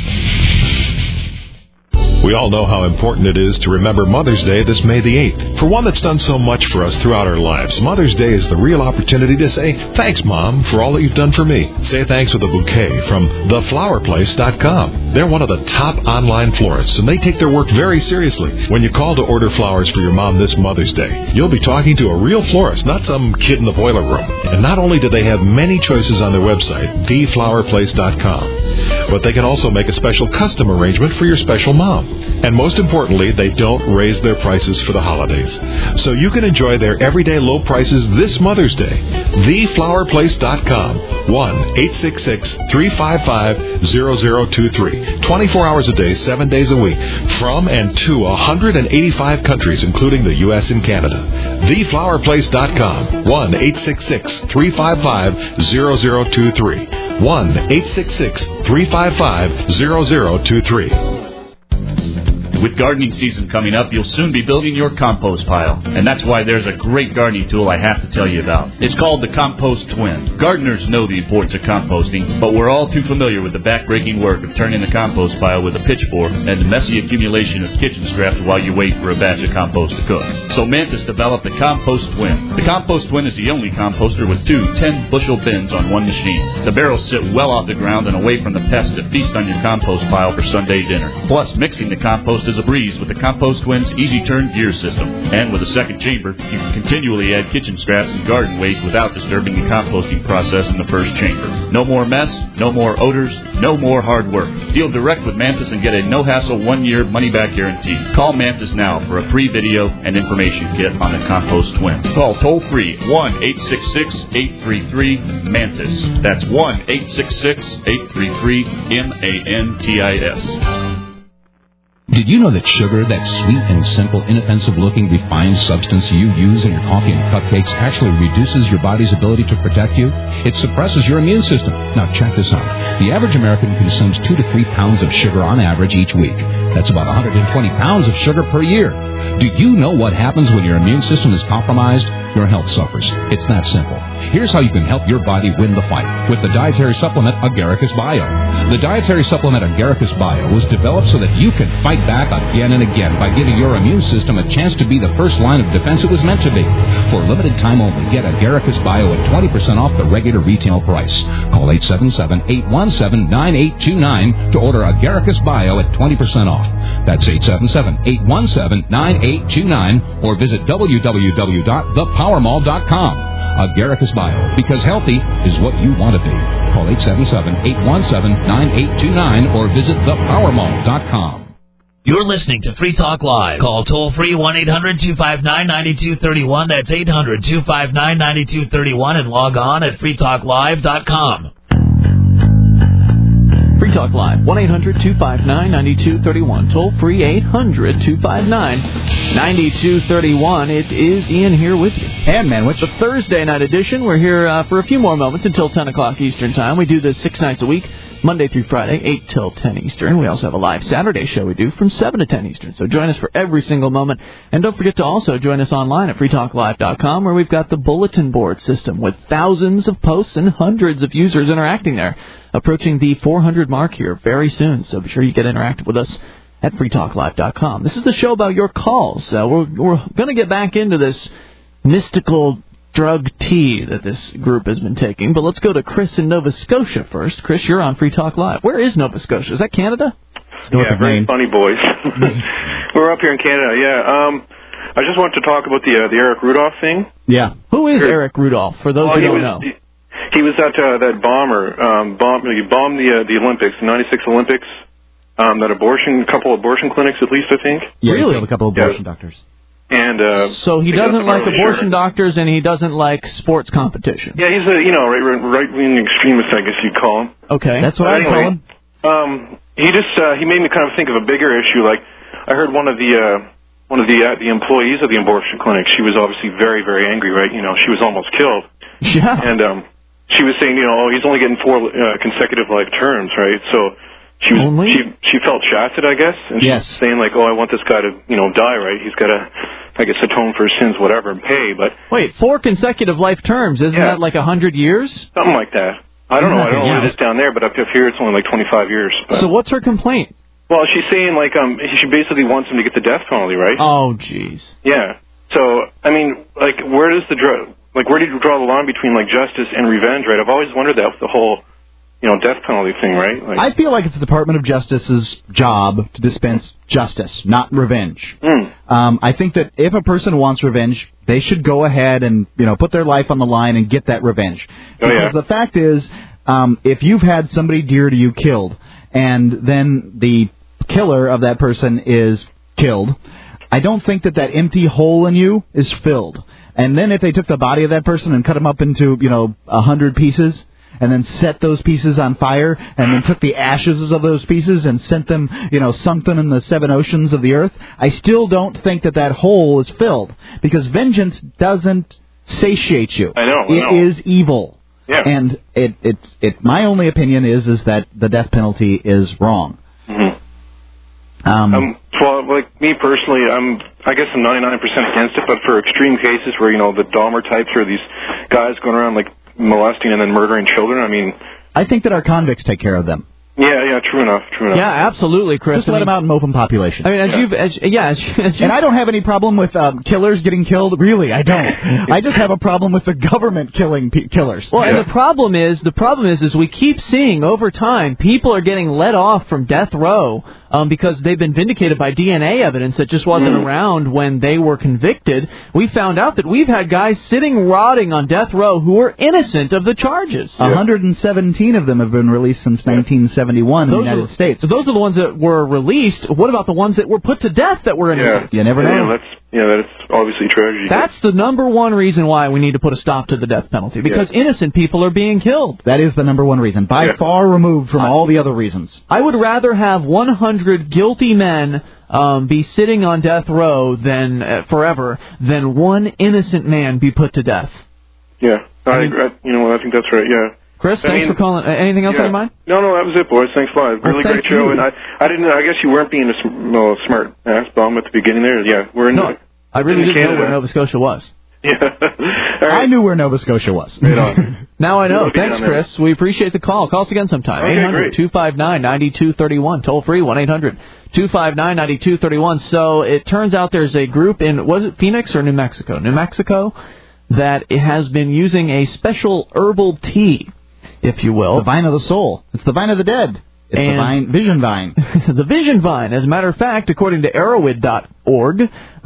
[SPEAKER 6] We all know how important it is to remember Mother's Day this May the 8th. For one that's done so much for us throughout our lives, Mother's Day is the real opportunity to say, thanks, Mom, for all that you've done for me. Say thanks with a bouquet from theflowerplace.com. They're one of the top online florists, and they take their work very seriously. When you call to order flowers for your mom this Mother's Day, you'll be talking to a real florist, not some kid in the boiler room. And not only do they have many choices on their website, theflowerplace.com, but they can also make a special custom arrangement for your special mom. And most importantly, they don't raise their prices for the holidays. So you can enjoy their everyday low prices this Mother's Day. TheFlowerPlace.com. 1-866-355-0023. 24 hours a day, 7 days a week. From and to 185 countries, including the U.S. and Canada. TheFlowerPlace.com. 1-866-355-0023. 1-866-355-0023.
[SPEAKER 13] With gardening season coming up, you'll soon be building your compost pile. And that's why there's a great gardening tool I have to tell you about. It's called the Compost Twin. Gardeners know the importance of composting, but we're all too familiar with the back-breaking work of turning the compost pile with a pitchfork and the messy accumulation of kitchen scraps while you wait for a batch of compost to cook. So Mantis developed the Compost Twin. The Compost Twin is the only composter with two 10-bushel bins on one machine. The barrels sit well off the ground and away from the pests that feast on your compost pile for Sunday dinner. Plus, mixing the compost is a breeze with the Compost Twin's easy turn gear system. And with a second chamber, you can continually add kitchen scraps and garden waste without disturbing the composting process in the first chamber. No more mess, no more odors, no more hard work. Deal direct with Mantis and get a no-hassle 1-year money-back guarantee. Call Mantis now for a free video and information kit on the Compost Twin. Call toll-free 1-866-833-MANTIS. That's 1-866-833-MANTIS.
[SPEAKER 14] Did you know that sugar, that sweet and simple, inoffensive-looking, refined substance you use in your coffee and cupcakes, actually reduces your body's ability to protect you? It suppresses your immune system. Now, check this out. The average American consumes 2 to 3 pounds of sugar on average each week. That's about 120 pounds of sugar per year. Do you know what happens when your immune system is compromised? Your health suffers. It's that simple. Here's how you can help your body win the fight with the dietary supplement Agaricus Bio. The dietary supplement Agaricus Bio was developed so that you can fight back again and again by giving your immune system a chance to be the first line of defense it was meant to be. For a limited time only, get Agaricus Bio at 20% off the regular retail price. Call 877-817-9829 to order Agaricus Bio at 20% off. That's 877-817-9829 or visit www.thepowermall.com. Agaricus Bio, because healthy is what you want to be. Call 877-817-9829 or visit thepowermall.com.
[SPEAKER 8] You're listening to Free Talk Live. Call toll-free 1-800-259-9231. That's 800-259-9231 and log on at freetalklive.com.
[SPEAKER 2] Free Talk Live, 1-800-259-9231. Toll-free 800-259-9231. It is Ian here with you.
[SPEAKER 1] And Manwich.
[SPEAKER 2] The Thursday night edition. We're here for a few more moments until 10 o'clock Eastern Time. We do this 6 nights a week, Monday through Friday, 8 till 10 Eastern. We also have a live Saturday show we do from 7 to 10 Eastern. So join us for every single moment. And don't forget to also join us online at freetalklive.com, where we've got the bulletin board system with thousands of posts and hundreds of users interacting there. Approaching the 400 mark here very soon, so be sure you get interactive with us at freetalklive.com. This is the show about your calls. We're going to get back into this mystical drug tea that this group has been taking, but let's go to Chris in Nova Scotia first. Chris, you're on Free Talk Live. Where is Nova Scotia? Is that Canada?
[SPEAKER 15] Yeah, very funny boys. We're up here in Canada, yeah. I just wanted to talk about the Eric Rudolph thing.
[SPEAKER 2] Yeah. Who is Eric Rudolph, for those who don't know?
[SPEAKER 15] He was that bomber. He bombed the Olympics, the 96 Olympics. Couple abortion clinics at least, I think.
[SPEAKER 1] Yeah, really? He killed a couple of abortion doctors.
[SPEAKER 15] And
[SPEAKER 2] so he doesn't like abortion doctors, and he doesn't like sports competition.
[SPEAKER 15] Yeah, he's a right-wing extremist, I guess you'd call him.
[SPEAKER 2] Okay,
[SPEAKER 1] that's what I call him.
[SPEAKER 15] he made me kind of think of a bigger issue. Like, I heard one of the employees of the abortion clinic. She was obviously very, very angry, right? You know, she was almost killed.
[SPEAKER 2] Yeah.
[SPEAKER 15] And she was saying, you know, he's only getting 4 consecutive life terms, right? So she felt shafted, I guess, and she's saying like, I want this guy to, you know, die, right? He's got to, I guess, atone for his sins, whatever, and pay. But
[SPEAKER 2] wait, 4 consecutive life terms? Isn't that like 100 years?
[SPEAKER 15] Something like that. I don't know. I don't know what it is down there, but up here it's only like 25 years. But.
[SPEAKER 2] So what's her complaint?
[SPEAKER 15] Well, she's saying like she basically wants him to get the death penalty, right?
[SPEAKER 2] Oh, jeez.
[SPEAKER 15] Yeah. So I mean, like, where do you draw the line between like justice and revenge, right? I've always wondered that with the whole, you know, death penalty thing, right? Like,
[SPEAKER 1] I feel like it's the Department of Justice's job to dispense justice, not revenge. I think that if a person wants revenge, they should go ahead and, you know, put their life on the line and get that revenge. Because the fact is, if you've had somebody dear to you killed, and then the killer of that person is killed, I don't think that empty hole in you is filled. And then if they took the body of that person and cut him up into, you know, 100 pieces, and then set those pieces on fire, and then took the ashes of those pieces and sent them, you know, sunk them in the 7 oceans of the earth, I still don't think that hole is filled. Because vengeance doesn't satiate you.
[SPEAKER 15] I know.
[SPEAKER 1] It is evil.
[SPEAKER 15] Yeah.
[SPEAKER 1] And my only opinion is that the death penalty is wrong.
[SPEAKER 15] Well, like me personally, I guess I'm 99% against it, but for extreme cases where, you know, the Dahmer types or these guys going around like molesting and then murdering children, I mean,
[SPEAKER 1] I think that our convicts take care of them.
[SPEAKER 15] Yeah, true enough.
[SPEAKER 2] Yeah, absolutely, Chris.
[SPEAKER 1] Just let them out in open population.
[SPEAKER 2] I mean, as you
[SPEAKER 1] and I don't have any problem with killers getting killed. Really, I don't. I just have a problem with the government killing killers.
[SPEAKER 2] Well, and the problem is we keep seeing over time people are getting let off from death row because they've been vindicated by DNA evidence that just wasn't around when they were convicted. We found out that we've had guys sitting rotting on death row who are innocent of the charges.
[SPEAKER 1] 117 of them have been released since 1971 in the United States.
[SPEAKER 2] So those are the ones that were released. What about the ones that were put to death that were innocent?
[SPEAKER 1] You never know.
[SPEAKER 15] That's obviously tragedy.
[SPEAKER 2] That's the number one reason why we need to put a stop to the death penalty, because innocent people are being killed.
[SPEAKER 1] That is the number one reason, by far removed from all the other reasons.
[SPEAKER 2] I would rather have 100 guilty men be sitting on death row forever than one innocent man be put to death.
[SPEAKER 15] Yeah, I think that's right. Yeah.
[SPEAKER 2] Chris, thanks for calling. Anything else on your mind?
[SPEAKER 15] No, that was it, boys. Thanks a lot. Really great show. And I guess you weren't being a smart ass bum at the beginning there. Yeah, we're in.
[SPEAKER 2] No, I really didn't know where Nova Scotia was.
[SPEAKER 15] Yeah.
[SPEAKER 1] I knew where Nova Scotia was.
[SPEAKER 15] Right on.
[SPEAKER 2] Now I know. Thanks, Chris. We appreciate the call. Call us again sometime.
[SPEAKER 15] Okay,
[SPEAKER 2] 800-259-9231. Toll free, 1-800-259-9231. So it turns out there's a group in, was it Phoenix or New Mexico? New Mexico, that has been using a special herbal tea, if you will.
[SPEAKER 1] The vine of the soul. It's the vine of the dead. It's the Vision Vine.
[SPEAKER 2] The Vision Vine. As a matter of fact, according to Arrowhead.org,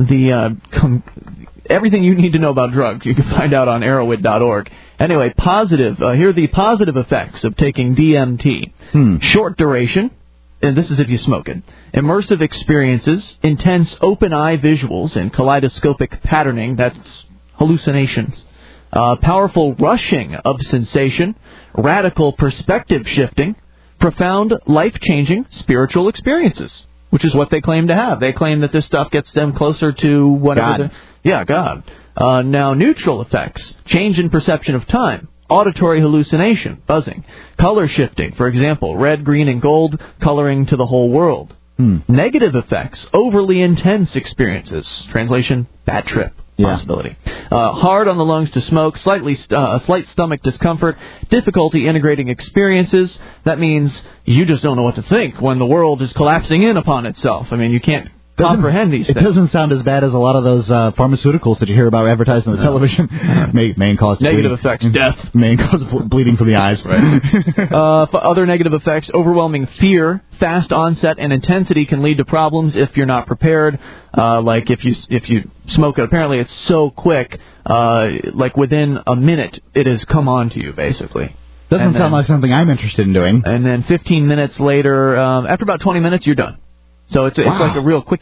[SPEAKER 2] everything you need to know about drugs you can find out on Arrowhead.org. Anyway, here are the positive effects of taking DMT. Short duration, and this is if you smoke it. Immersive experiences, intense open-eye visuals and kaleidoscopic patterning, that's hallucinations. Powerful rushing of sensation, radical perspective shifting, profound life-changing spiritual experiences, which is what they claim to have. They claim that this stuff gets them closer to whatever. God. Now, neutral effects, change in perception of time, auditory hallucination, buzzing, color shifting, for example, red, green, and gold coloring to the whole world. Negative effects, overly intense experiences, translation, bad trip. Possibility. Hard on the lungs to smoke, slight stomach discomfort, difficulty integrating experiences. That means you just don't know what to think when the world is collapsing in upon itself. I mean, you can't comprehend these things.
[SPEAKER 1] It doesn't sound as bad as a lot of those pharmaceuticals that you hear about advertised on the television. Main cause
[SPEAKER 2] negative effects, death.
[SPEAKER 1] Main cause bleeding from the eyes.
[SPEAKER 2] Other negative effects, overwhelming fear, fast onset and intensity can lead to problems if you're not prepared. Like if you smoke it, apparently it's so quick, like within a minute it has come on to you, basically.
[SPEAKER 1] Doesn't sound like something I'm interested in doing.
[SPEAKER 2] And then 15 minutes later, after about 20 minutes, you're done. So it's like a real quickie.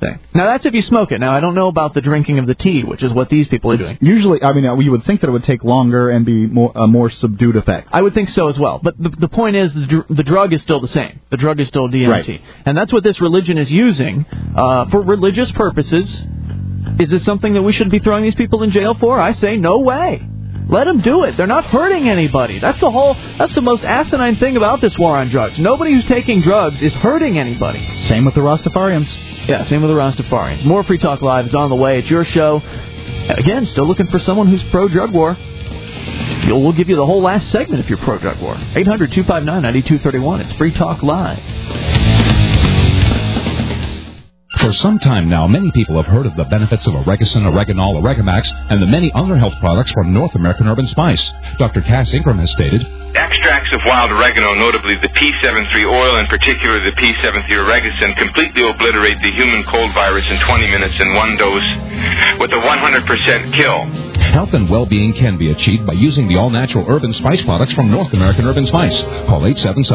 [SPEAKER 2] thing. Now, that's if you smoke it. Now, I don't know about the drinking of the tea, which is what these people are doing.
[SPEAKER 1] Usually, I mean, you would think that it would take longer and be a more subdued effect.
[SPEAKER 2] I would think so as well. But the point is, the drug is still the same. The drug is still DMT.
[SPEAKER 1] Right.
[SPEAKER 2] And that's what this religion is using for religious purposes. Is this something that we should be throwing these people in jail for? I say no way. Let them do it. They're not hurting anybody. That's the most asinine thing about this war on drugs. Nobody who's taking drugs is hurting anybody.
[SPEAKER 1] Same with the Rastafarians.
[SPEAKER 2] Yeah, same with the Rastafarians. More Free Talk Live is on the way. It's your show. Again, still looking for someone who's pro-drug war. We'll give you the whole last segment if you're pro-drug war. 800-259-9231. It's Free Talk Live.
[SPEAKER 14] For some time now, many people have heard of the benefits of Oregacin, Oreganol, Oregamax, and the many other health products from North American Herb & Spice. Dr. Cass Ingram has stated,
[SPEAKER 16] extracts of wild oregano, notably the P73 oil, and particularly the P73 Oregacin, completely obliterate the human cold virus in 20 minutes in one dose with a 100% kill.
[SPEAKER 14] Health and well-being can be achieved by using the all-natural herb and spice products from North American Herb & Spice. Call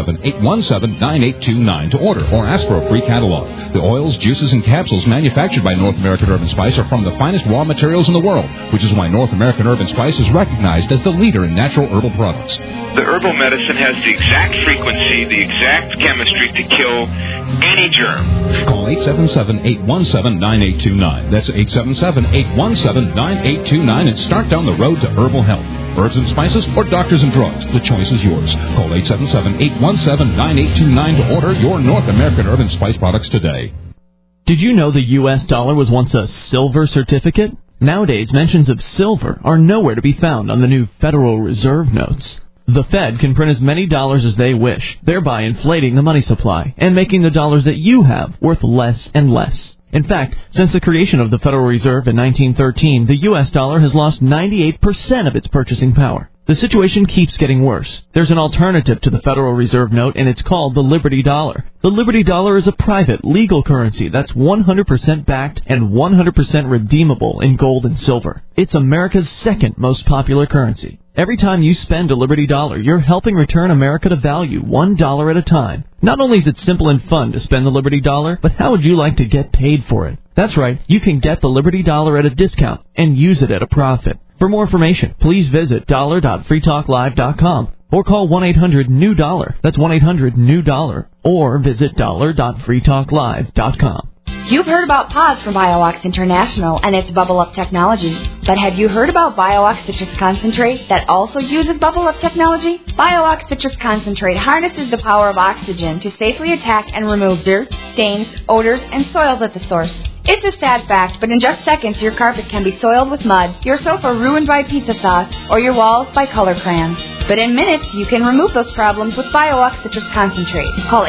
[SPEAKER 14] 877-817-9829 to order or ask for a free catalog. The oils, juices, and capsules manufactured by North American Herb & Spice are from the finest raw materials in the world, which is why North American Herb & Spice is recognized as the leader in natural herbal products.
[SPEAKER 16] The herbal medicine has the exact frequency, the exact chemistry to kill any germ.
[SPEAKER 14] Call 877-817-9829. That's 877-817-9829 and start down the road to herbal health. Herbs and spices or doctors and drugs. The choice is yours. Call 877-817-9829 to order your North American Herb & Spice products today.
[SPEAKER 2] Did you know the U.S. dollar was once a silver certificate? Nowadays, mentions of silver are nowhere to be found on the new Federal Reserve notes. The Fed can print as many dollars as they wish, thereby inflating the money supply and making the dollars that you have worth less and less. In fact, since the creation of the Federal Reserve in 1913, the U.S. dollar has lost 98% of its purchasing power. The situation keeps getting worse. There's an alternative to the Federal Reserve note, and it's called the Liberty Dollar. The Liberty Dollar is a private, legal currency that's 100% backed and 100% redeemable in gold and silver. It's America's second most popular currency. Every time you spend a Liberty Dollar, you're helping return America to value $1 at a time. Not only is it simple and fun to spend the Liberty Dollar, but how would you like to get paid for it? That's right, you can get the Liberty Dollar at a discount and use it at a profit. For more information, please visit dollar.freetalklive.com or call 1-800-NEW-DOLLAR. That's 1-800-NEW-DOLLAR. Or visit dollar.freetalklive.com.
[SPEAKER 17] You've heard about PAWS from BioOx International and its Bubble Up technology. But have you heard about BioOx Citrus Concentrate that also uses Bubble Up technology? BioOx Citrus Concentrate harnesses the power of oxygen to safely attack and remove dirt, stains, odors, and soils at the source. It's a sad fact, but in just seconds, your carpet can be soiled with mud, your sofa ruined by pizza sauce, or your walls by color crayons. But in minutes, you can remove those problems with BioOx Citrus Concentrate. Call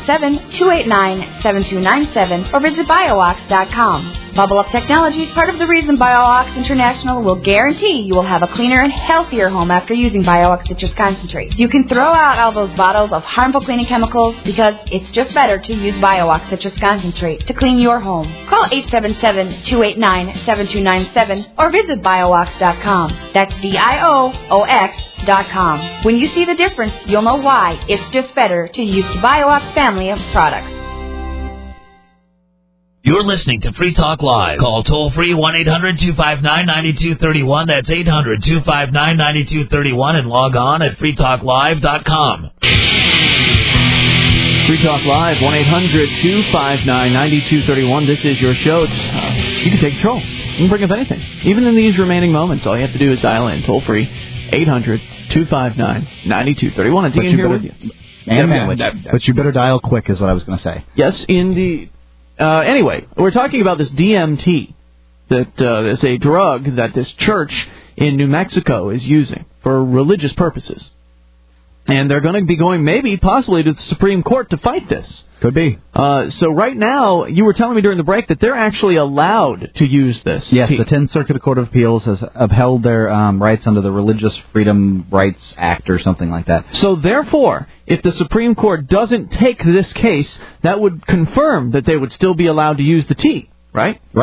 [SPEAKER 17] 877-289-7297 or visit BioOx.com. Bubble Up technology is part of the reason BioOx International will guarantee you will have a cleaner and healthier home after using BioOx Citrus Concentrate. You can throw out all those bottles of harmful cleaning chemicals because it's just better to use BioOx Citrus Concentrate to clean your home. Call 877-289-7297 or visit BioOx.com. That's BIOOX.com. When you see the difference, you'll know why it's just better to use the BioOx family of products.
[SPEAKER 8] You're listening to Free Talk Live. Call toll-free 1-800-259-9231. That's 800-259-9231 and log on at freetalklive.com.
[SPEAKER 2] Free Talk Live, 1-800-259-9231. This is your show. You can take control. You can bring up anything. Even in these remaining moments, all you have to do is dial in toll-free 800-259-9231. And Dean here with you.
[SPEAKER 1] But you better dial quick is what I was going to say.
[SPEAKER 2] Yes, indeed. Anyway, we're talking about this DMT, that is a drug that this church in New Mexico is using for religious purposes. And they're going to be going possibly to the Supreme Court to fight this.
[SPEAKER 1] Could be.
[SPEAKER 2] So right now, you were telling me during the break that they're actually allowed to use this.
[SPEAKER 1] Yes, the 10th Circuit Court of Appeals has upheld their rights under the Religious Freedom Rights Act or something like that.
[SPEAKER 2] So therefore, if the Supreme Court doesn't take this case, that would confirm that they would still be allowed to use the tea, right?
[SPEAKER 1] Right.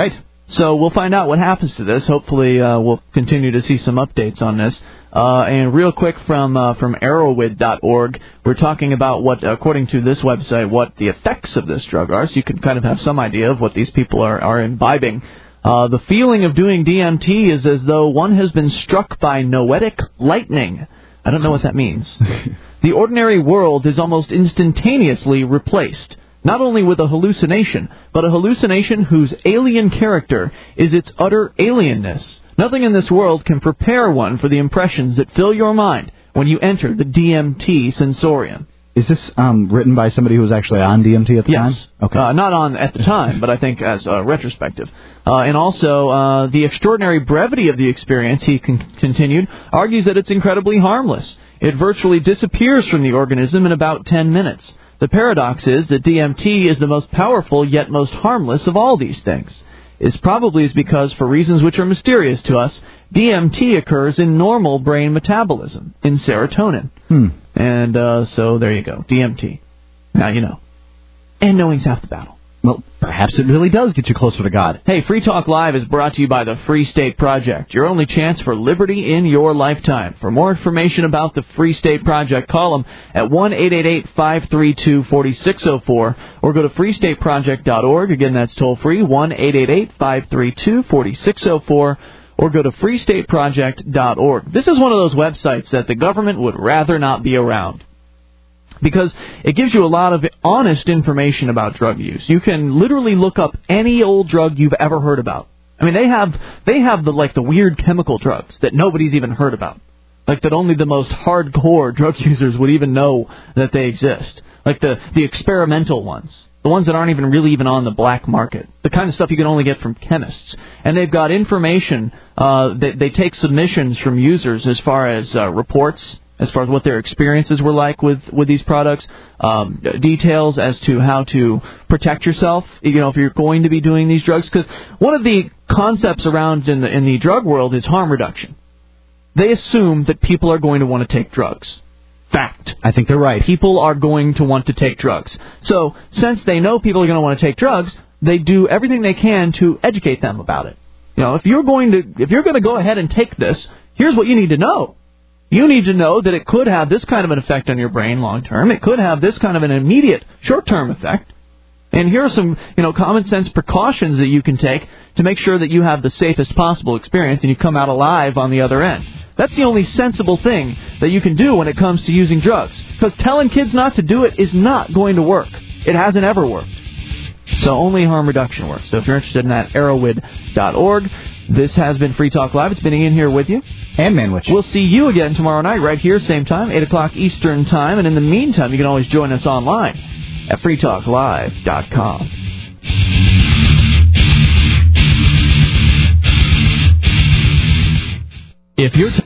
[SPEAKER 2] So we'll find out what happens to this. Hopefully we'll continue to see some updates on this. And real quick from Arrowid.org, we're talking about what, according to this website, what the effects of this drug are, so you can kind of have some idea of what these people are imbibing. The feeling of doing DMT is as though one has been struck by noetic lightning. I don't know what that means. The ordinary world is almost instantaneously replaced, not only with a hallucination, but a hallucination whose alien character is its utter alienness. Nothing in this world can prepare one for the impressions that fill your mind when you enter the DMT sensorium.
[SPEAKER 1] Is this written by somebody who was actually on DMT at the time?
[SPEAKER 2] Yes. Okay. Not on at the time, but I think as retrospective. And also, the extraordinary brevity of the experience, he continued, argues that it's incredibly harmless. It virtually disappears from the organism in about 10 minutes. The paradox is that DMT is the most powerful yet most harmless of all these things. It probably is because, for reasons which are mysterious to us, DMT occurs in normal brain metabolism, in serotonin. And so there you go, DMT. Now you know. And knowing's half the battle.
[SPEAKER 1] Well, perhaps it really does get you closer to God.
[SPEAKER 2] Hey, Free Talk Live is brought to you by the Free State Project, your only chance for liberty in your lifetime. For more information about the Free State Project, call them at 1-888-532-4604 or go to freestateproject.org. Again, that's toll free, 1-888-532-4604. Or go to freestateproject.org. This is one of those websites that the government would rather not be around, because it gives you a lot of honest information about drug use. You can literally look up any old drug you've ever heard about. I mean, they have the weird chemical drugs that nobody's even heard about, like that only the most hardcore drug users would even know that they exist, like the experimental ones. The ones that aren't even on the black market. The kind of stuff you can only get from chemists. And they've got information. They take submissions from users as far as reports, as far as what their experiences were like with these products, details as to how to protect yourself, if you're going to be doing these drugs. Because one of the concepts around in the drug world is harm reduction. They assume that people are going to want to take drugs. Fact.
[SPEAKER 1] I think they're right. People
[SPEAKER 2] are going to want to take drugs. So, since they know people are going to want to take drugs, they do everything they can to educate them about it. If you're going to go ahead and take this, here's what you need to know. You need to know that it could have this kind of an effect on your brain long term. It could have this kind of an immediate short-term effect. And here are some, common sense precautions that you can take to make sure that you have the safest possible experience and you come out alive on the other end. That's the only sensible thing that you can do when it comes to using drugs. Because telling kids not to do it is not going to work. It hasn't ever worked. So only harm reduction works. So if you're interested in that, arrowid.org. This has been Free Talk Live. It's been Ian here with you.
[SPEAKER 1] And Manwich.
[SPEAKER 2] We'll see you again tomorrow night right here, same time, 8 o'clock Eastern Time. And in the meantime, you can always join us online at freetalklive.com. If you're